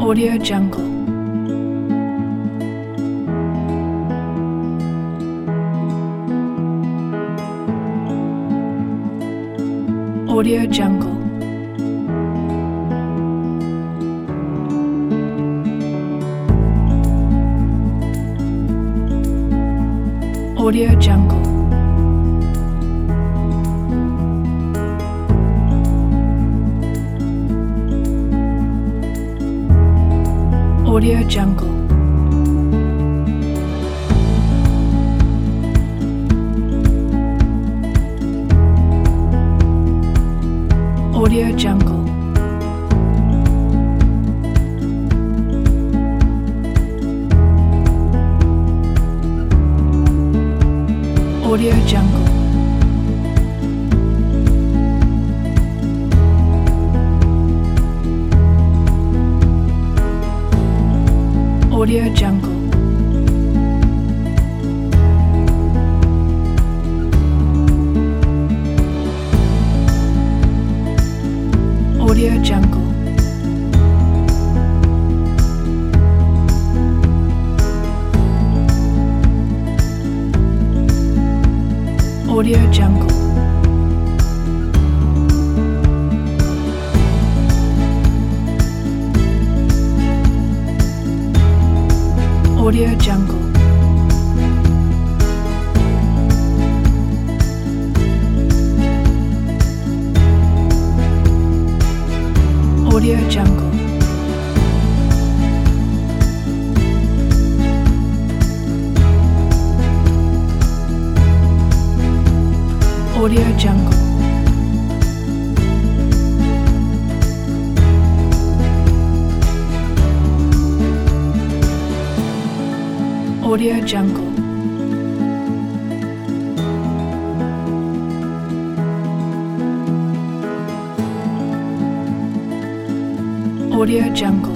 Audio Jungle. Audio Jungle. Audio Jungle. Audio Jungle. Audio Jungle. Audio Jungle. Audio Jungle. Audio Jungle. Audio Jungle. Audio Jungle. Audio Jungle. Audio Jungle. Audio Jungle. Audio Jungle.